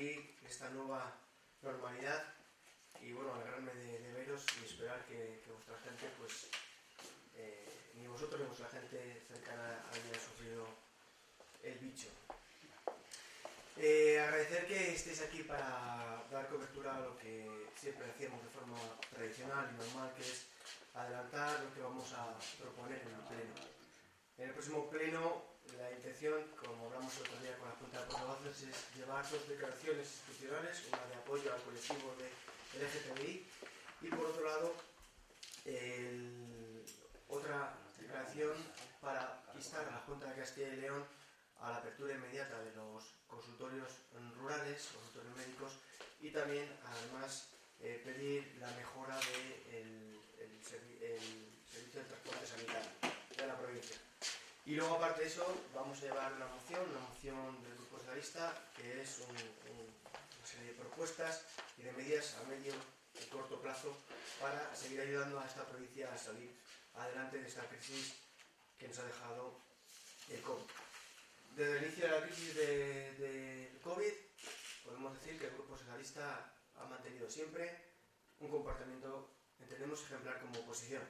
aquí esta nueva normalidad y bueno, alegrarme de veros y esperar que vuestra gente, pues ni vosotros ni vuestra gente cercana haya sufrido el bicho. Agradecer que estéis aquí para dar cobertura a lo que siempre hacíamos de forma tradicional y normal, que es adelantar lo que vamos a proponer en el pleno. En el próximo pleno, la intención, como hablamos el otro día con la Junta de Portavoces, es llevar dos declaraciones institucionales, una de apoyo al colectivo del LGTBI y por otro lado otra declaración para instar a la Junta de Castilla y León a la apertura inmediata de los consultorios rurales, consultorios médicos, y también además pedir la mejora del servicio de transporte sanitario de la provincia. Y luego, aparte de eso, vamos a llevar una moción del Grupo Socialista, que es una serie de propuestas y de medidas a medio y corto plazo para seguir ayudando a esta provincia a salir adelante de esta crisis que nos ha dejado el COVID. Desde el inicio de la crisis del COVID, podemos decir que el Grupo Socialista ha mantenido siempre un comportamiento, entendemos, ejemplar como oposición.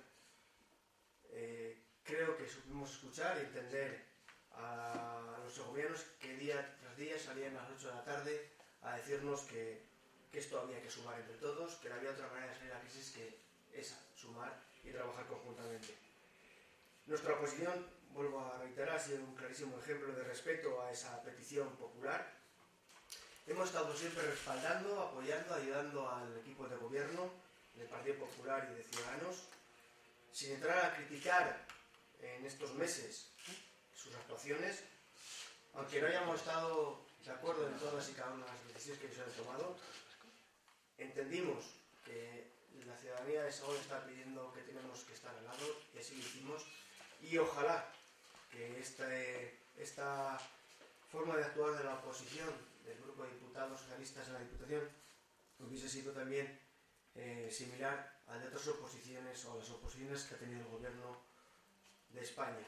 Creo que supimos escuchar y entender a nuestros gobiernos que día tras día salían a las 8 de la tarde a decirnos que esto había que sumar entre todos, que no había otra manera de salir de la crisis que esa, sumar y trabajar conjuntamente. Nuestra oposición, vuelvo a reiterar, ha sido un clarísimo ejemplo de respeto a esa petición popular. Hemos estado siempre respaldando, apoyando, ayudando al equipo de gobierno del Partido Popular y de Ciudadanos, sin entrar a criticar en estos meses sus actuaciones, aunque no hayamos estado de acuerdo en todas y cada una de las decisiones que se han tomado. Entendimos que la ciudadanía de Segón está pidiendo que tenemos que estar al lado y así lo hicimos, y ojalá que esta forma de actuar de la oposición del grupo de diputados socialistas en la Diputación hubiese sido también similar a de otras oposiciones o las oposiciones que ha tenido el gobierno de España.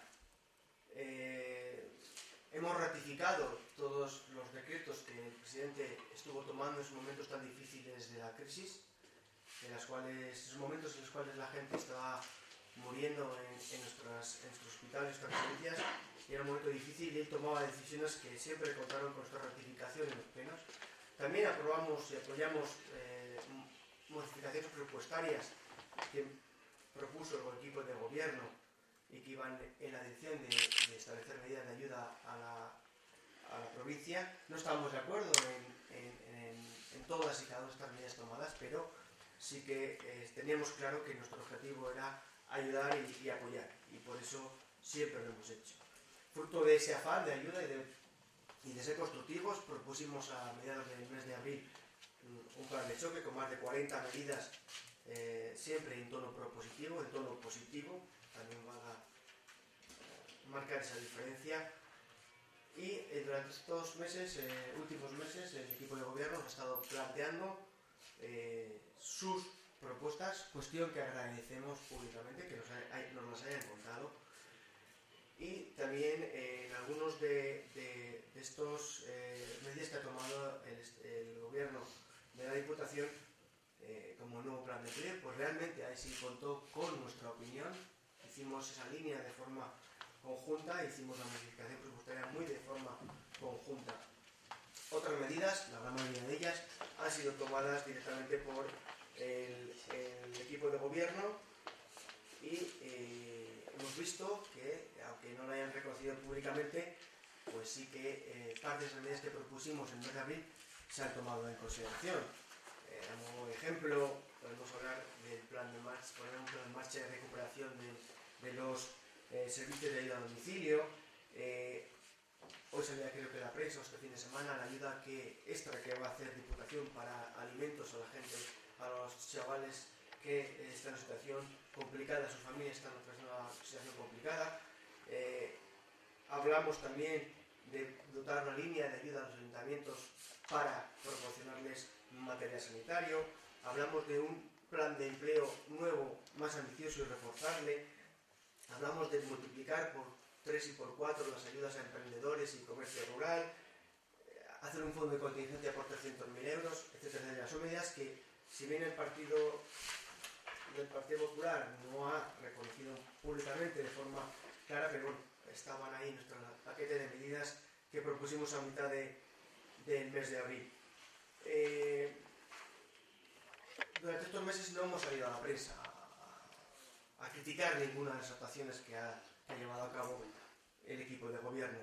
Hemos ratificado todos los decretos que el presidente estuvo tomando en esos momentos tan difíciles de la crisis, esos momentos en los cuales la gente estaba muriendo en nuestros hospitales, nuestras residencias, y era un momento difícil y él tomaba decisiones que siempre contaron con nuestra ratificación en los plenos. También aprobamos y apoyamos modificaciones presupuestarias que propuso el equipo de gobierno y que iban en la dirección de establecer medidas de ayuda a la provincia. No estábamos de acuerdo en todas y cada una de estas medidas tomadas, pero sí que teníamos claro que nuestro objetivo era ayudar y apoyar, y por eso siempre lo hemos hecho. Fruto de ese afán de ayuda y de ser constructivos, propusimos a mediados del mes de abril un plan de choque con más de 40 medidas, siempre en tono propositivo, en tono positivo, también van a marcar esa diferencia. Y durante estos últimos meses, el equipo de gobierno ha estado planteando sus propuestas, cuestión que agradecemos públicamente que nos las hayan contado, y también en algunos de estos medidas que ha tomado el gobierno de la Diputación, como el nuevo plan de empleo, pues realmente ahí sí contó con nuestra opinión, hicimos esa línea de forma conjunta, hicimos la modificación presupuestaria muy de forma conjunta. Otras medidas, la gran mayoría de ellas, han sido tomadas directamente por el equipo de gobierno, y hemos visto que, aunque no lo hayan reconocido públicamente, pues sí que parte de esas medidas que propusimos en el mes de abril se han tomado en consideración. Como ejemplo, podemos hablar del plan de marcha, poner un plan de marcha de recuperación de los servicios de ayuda a domicilio. Hoy salía, creo que la prensa, este fin de semana, la ayuda extra que va a hacer Diputación para alimentos a la gente, a los chavales que están en una situación complicada, sus familias están en una situación complicada. Hablamos también de dotar una línea de ayuda a los ayuntamientos para proporcionarles material sanitario. Hablamos de un plan de empleo nuevo, más ambicioso y reforzarle. Hablamos de multiplicar por 3 y por 4 las ayudas a emprendedores y comercio rural. hacer un fondo de contingencia por 300.000 euros, etcétera. Son medidas que, si bien el Partido Popular no ha reconocido públicamente de forma clara, pero bueno, estaban ahí en nuestro paquete de medidas que propusimos a mitad del mes de abril. Durante estos meses no hemos salido a la prensa a criticar ninguna de las actuaciones que ha llevado a cabo el equipo de gobierno.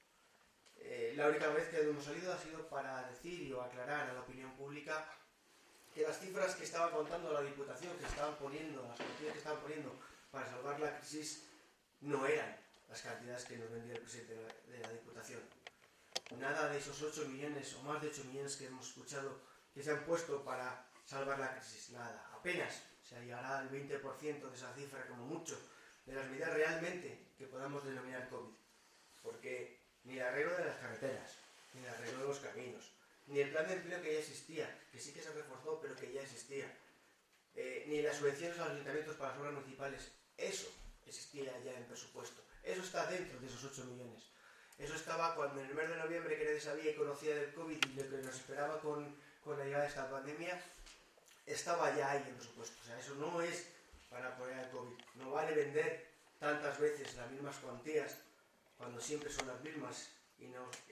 La única vez que hemos salido ha sido para decir o aclarar a la opinión pública que las cifras que estaba contando la Diputación, que estaban poniendo, las cantidades que estaban poniendo para salvar la crisis, no eran las cantidades que nos vendía el presidente de la Diputación. Nada de esos 8 millones o más de 8 millones que hemos escuchado que se han puesto para salvar la crisis, nada, apenas se llegará al 20% de esa cifra, como mucho, de las medidas realmente que podamos denominar COVID, porque ni el arreglo de las carreteras, ni el arreglo de los caminos, ni el plan de empleo que ya existía, que sí que se reforzó, pero que ya existía, ni las subvenciones a los ayuntamientos para las obras municipales, eso existía ya en presupuesto, eso está dentro de esos 8 millones. Eso estaba cuando en el mes de noviembre, que nadie sabía y conocía del COVID y lo que nos esperaba con la llegada de esta pandemia, estaba ya ahí en presupuesto. O sea, eso no es para apoyar el COVID. No vale vender tantas veces las mismas cuantías cuando siempre son las mismas y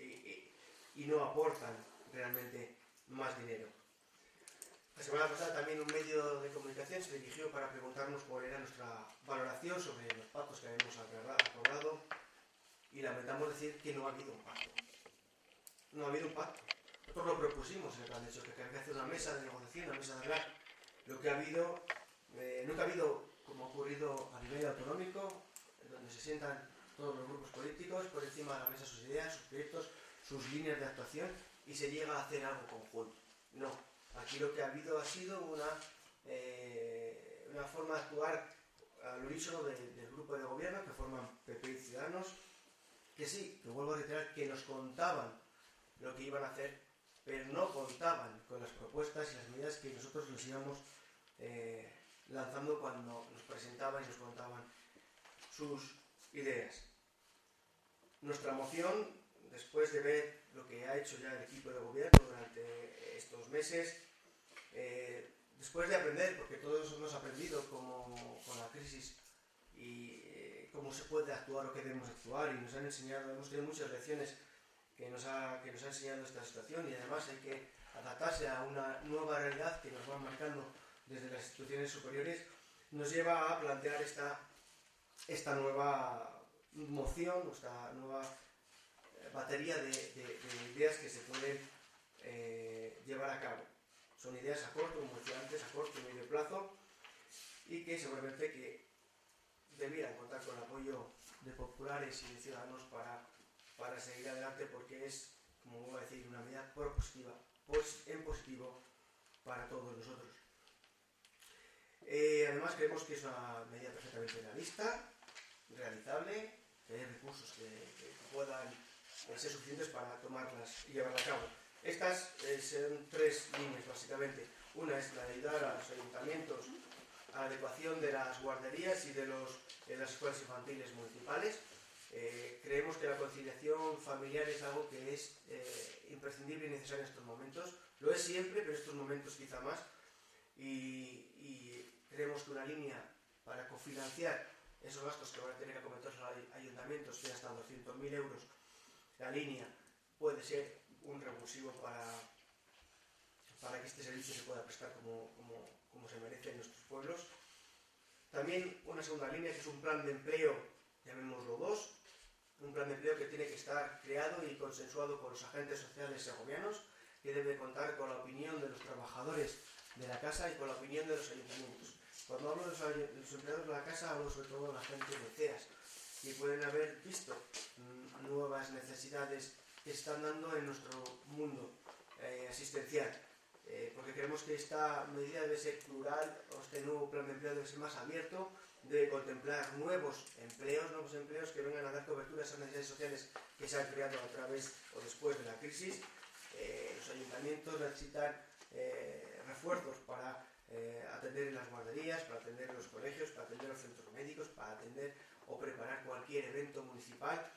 no aportan realmente más dinero. La semana pasada también un medio de comunicación se dirigió para preguntarnos cuál era nuestra valoración sobre los pactos que habíamos acordado, y lamentamos decir que no ha habido un pacto. No ha habido un pacto. Nosotros lo propusimos en el plan de choque, que había que hacer una mesa de negociación, una mesa de hablar. Lo que ha habido, nunca ha habido, como ha ocurrido a nivel autonómico, donde se sientan todos los grupos políticos por encima de la mesa sus ideas, sus proyectos, sus líneas de actuación, y se llega a hacer algo conjunto. No. Aquí lo que ha habido ha sido una forma de actuar al unísono del grupo de gobierno que forman PP y Ciudadanos, que sí, que vuelvo a reiterar, que nos contaban lo que iban a hacer, pero no contaban con las propuestas y las medidas que nosotros les íbamos lanzando cuando nos presentaban y nos contaban sus ideas. Nuestra moción, después de ver lo que ha hecho ya el equipo de gobierno durante estos meses, después de aprender, porque todos hemos aprendido con la crisis y cómo se puede actuar o qué debemos actuar, y nos han enseñado, hemos tenido muchas lecciones que nos ha enseñado esta situación, y además hay que adaptarse a una nueva realidad que nos van marcando desde las instituciones superiores, nos lleva a plantear esta nueva moción, esta nueva batería de ideas que se pueden llevar a cabo. Son ideas a corto, como decía antes, a corto y medio plazo, y que seguramente que debieran contar con el apoyo de populares y de ciudadanos para seguir adelante, porque es, como voy a decir, una medida propositiva, en positivo para todos nosotros. Además creemos que es una medida perfectamente realista, realizable, que hay recursos que puedan ser suficientes para tomarlas y llevarlas a cabo. Estas son 3 líneas básicamente. Una es la de ayudar a los ayuntamientos a la adecuación de las guarderías y de las escuelas infantiles municipales. Creemos que la conciliación familiar es algo que es imprescindible y necesario en estos momentos. Lo es siempre, pero en estos momentos quizá más. Y creemos que una línea para cofinanciar esos gastos que van a tener que acometer los ayuntamientos, que ya están 200.000 euros, la línea puede ser un revulsivo para que este servicio se pueda prestar como se merece en nuestros pueblos. También una segunda línea, que es un plan de empleo, llamémoslo 2, un plan de empleo que tiene que estar creado y consensuado con los agentes sociales segovianos, que debe contar con la opinión de los trabajadores de la casa y con la opinión de los ayuntamientos. Cuando hablo de los empleados de la casa, hablo sobre todo de la gente de CEAS, que pueden haber visto nuevas necesidades que están dando en nuestro mundo asistencial, porque creemos que esta medida debe ser plural, o este nuevo plan de empleo debe ser más abierto, debe contemplar nuevos empleos que vengan a dar cobertura a esas necesidades sociales que se han creado a través o después de la crisis. Los ayuntamientos necesitan refuerzos para atender en las guarderías, para atender en los colegios, para atender en los centros médicos, para atender o preparar cualquier evento municipal.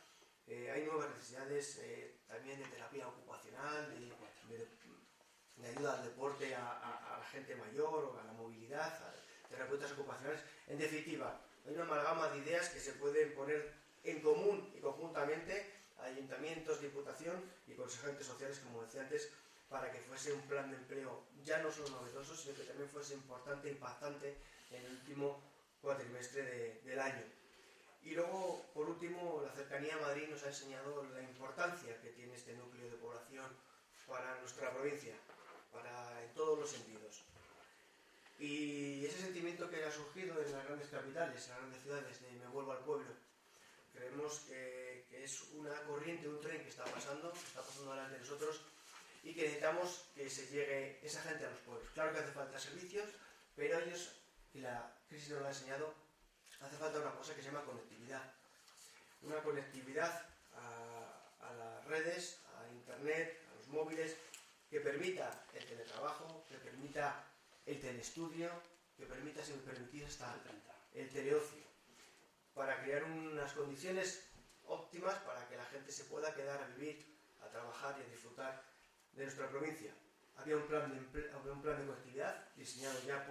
Hay nuevas necesidades también de terapia ocupacional, de ayuda al deporte a la gente mayor o a la movilidad, a terapeutas ocupacionales. En definitiva, hay una amalgama de ideas que se pueden poner en común y conjuntamente ayuntamientos, diputación y con los agentes sociales, como decía antes, para que fuese un plan de empleo ya no solo novedoso, sino que también fuese importante, impactante en el último cuatrimestre del año. Y luego, por último, la cercanía a Madrid nos ha enseñado la importancia que tiene este núcleo de población para nuestra provincia, en todos los sentidos. Y ese sentimiento que ha surgido en las grandes capitales, en las grandes ciudades, de me vuelvo al pueblo, creemos que es una corriente, un tren que está pasando delante de nosotros y que necesitamos que se llegue esa gente a los pueblos. Claro que hace falta servicios, pero ellos, y la crisis nos lo ha enseñado, hace falta una cosa que se llama conectividad. Una conectividad a las redes, a internet, a los móviles, que permita el teletrabajo, que permita el telestudio, que permita, si me permitís, hasta el teleocio, para crear unas condiciones óptimas para que la gente se pueda quedar a vivir, a trabajar y a disfrutar de nuestra provincia. Había un plan de conectividad diseñado ya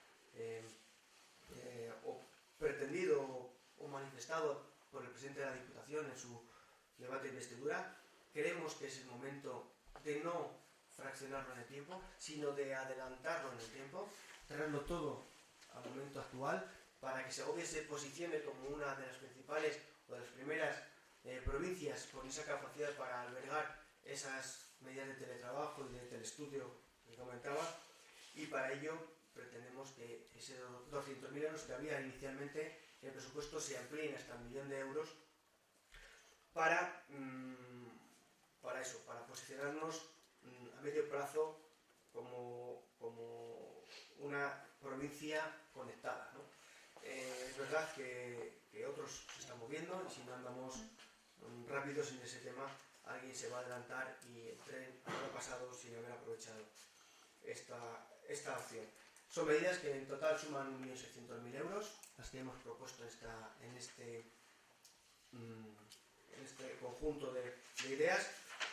o pretendido o manifestado por el presidente de la Diputación en su debate de investidura. Creemos que es el momento de no fraccionarlo en el tiempo, sino de adelantarlo en el tiempo, traerlo todo al momento actual, para que Segovia se posicione como una de las principales o de las primeras provincias con esa capacidad para albergar esas medidas de teletrabajo y de telestudio que comentaba, y para ello pretendemos que esos 200.000 euros que había inicialmente en el presupuesto se amplíen hasta 1 millón de euros para eso, para posicionarnos a medio plazo como una provincia conectada, ¿no? Es verdad que otros se están moviendo y si no andamos rápidos en ese tema, alguien se va a adelantar y el tren habrá pasado sin haber aprovechado esta opción. Son medidas que en total suman 1.600.000 euros, las que hemos propuesto en este conjunto de ideas,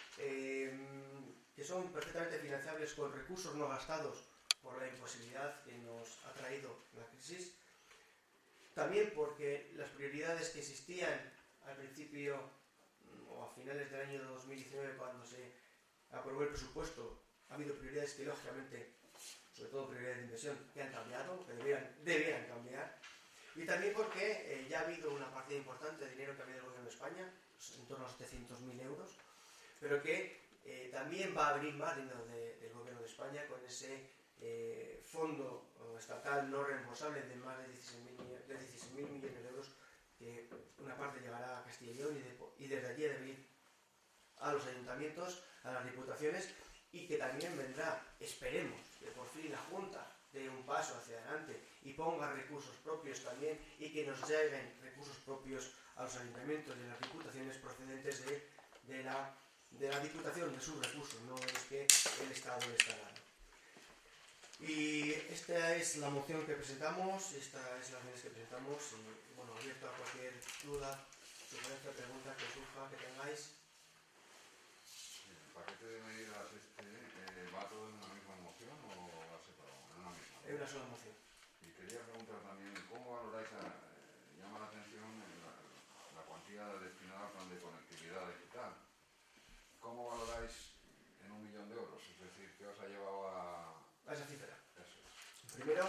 que son perfectamente financiables con recursos no gastados por la imposibilidad que nos ha traído la crisis. También porque las prioridades que existían al principio o a finales del año 2019, cuando se aprobó el presupuesto, ha habido prioridades que lógicamente, sobre todo prioridades de inversión, que han cambiado, que debían cambiar. Y también porque ya ha habido una partida importante de dinero que ha habido del Gobierno de España, en torno a 700.000 euros, pero que también va a abrir más dinero del Gobierno de España con ese fondo estatal no reembolsable de más de 16.000 millones de euros, que una parte llegará a Castilla y León y desde allí debe ir a los ayuntamientos, a las diputaciones, y que también vendrá, esperemos, que por fin la Junta dé un paso hacia adelante y ponga recursos propios también, y que nos lleguen recursos propios a los ayuntamientos y a las diputaciones procedentes de la Diputación, de sus recursos, no es que el Estado le está dando. Y esta es la moción que presentamos, estas es las medidas que presentamos, y bueno, abierto a cualquier duda, sugerencia, pregunta que surja, que tengáis. ¿El paquete de medidas va todo en una misma moción o va separado? En una misma. Es una sola moción. Y quería preguntar también, ¿cómo valoráis, llama la atención la cuantía destinada al plan de conectividad digital? ¿Cómo valoráis en 1 millón de euros? Es decir, ¿qué os ha llevado a esa cifra? Eso es. Primero,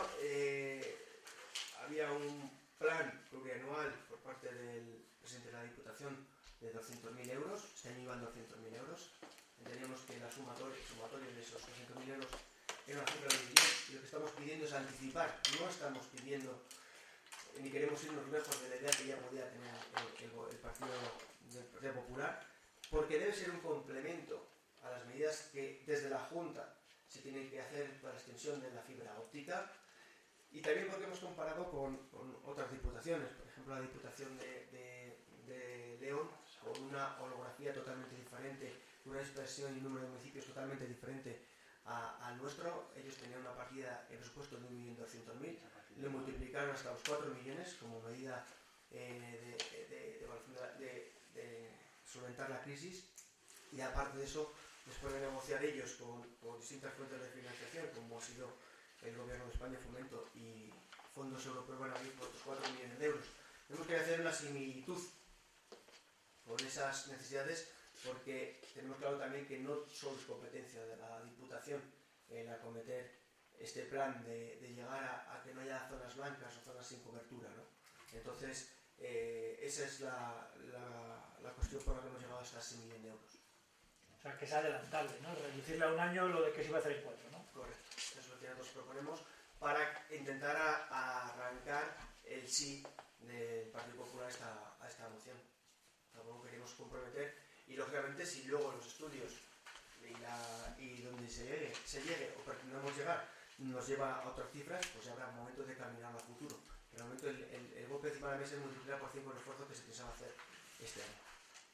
había un plan plurianual por parte del presidente de la Diputación de 200.000 euros, este año iban 200.000 euros. Entendíamos que la sumatoria de esos 200.000 euros era una cifra de dinero, y lo que estamos pidiendo es anticipar, no estamos pidiendo ni queremos irnos lejos de la idea que ya podía tener el Partido Popular, porque debe ser un complemento a las medidas que desde la Junta se tiene que hacer para la extensión de la fibra óptica, y también porque hemos comparado con otras diputaciones, por ejemplo la Diputación de León, con una orografía totalmente diferente, una dispersión y un número de municipios totalmente diferente al nuestro. Ellos tenían una partida en presupuesto de 1.200.000, lo multiplicaron hasta los 4 millones como medida de solventar la crisis, y aparte de eso, después de negociar ellos con distintas fuentes de financiación, como ha sido el Gobierno de España, Fomento, y fondos europeos van a ir por otros 4 millones de euros. Tenemos que hacer una similitud por esas necesidades, porque tenemos claro también que no solo es competencia de la Diputación el acometer este plan de llegar a que no haya zonas blancas o zonas sin cobertura, ¿no? Entonces, esa es la cuestión por la que hemos llegado hasta ese 1 millón de euros. O sea, que es adelantable, ¿no? Reducirle a un año lo de que se iba a hacer en 4, ¿no? Correcto, eso es lo que nosotros proponemos para intentar arrancar el sí del Partido Popular a esta moción. Tampoco queremos comprometer, y lógicamente si luego los estudios y donde se llegue o pretendamos llegar nos lleva a otras cifras, pues ya habrá momentos de caminar a futuro. Pero de momento el golpe encima de la mesa es multiplicar por 5 el esfuerzo que se pensaba hacer este año.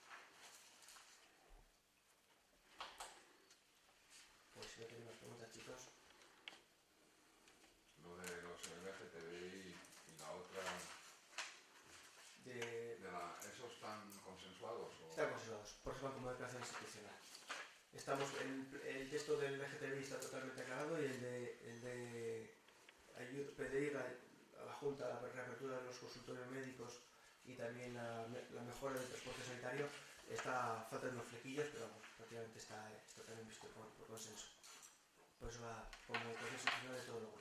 Pues si no tenéis más preguntas, chicos. Lo de los LGTBI y la otra... ¿Esos están consensuados? Están consensuados, por eso van como declaración institucional. El texto del LGTBI está totalmente aclarado, y el de pedir a la Junta la reapertura de los consultorios médicos y también la mejora del transporte sanitario faltan unos flequillos, pero vamos, prácticamente está también visto por consenso. Por eso va como declaración institucional de todo lo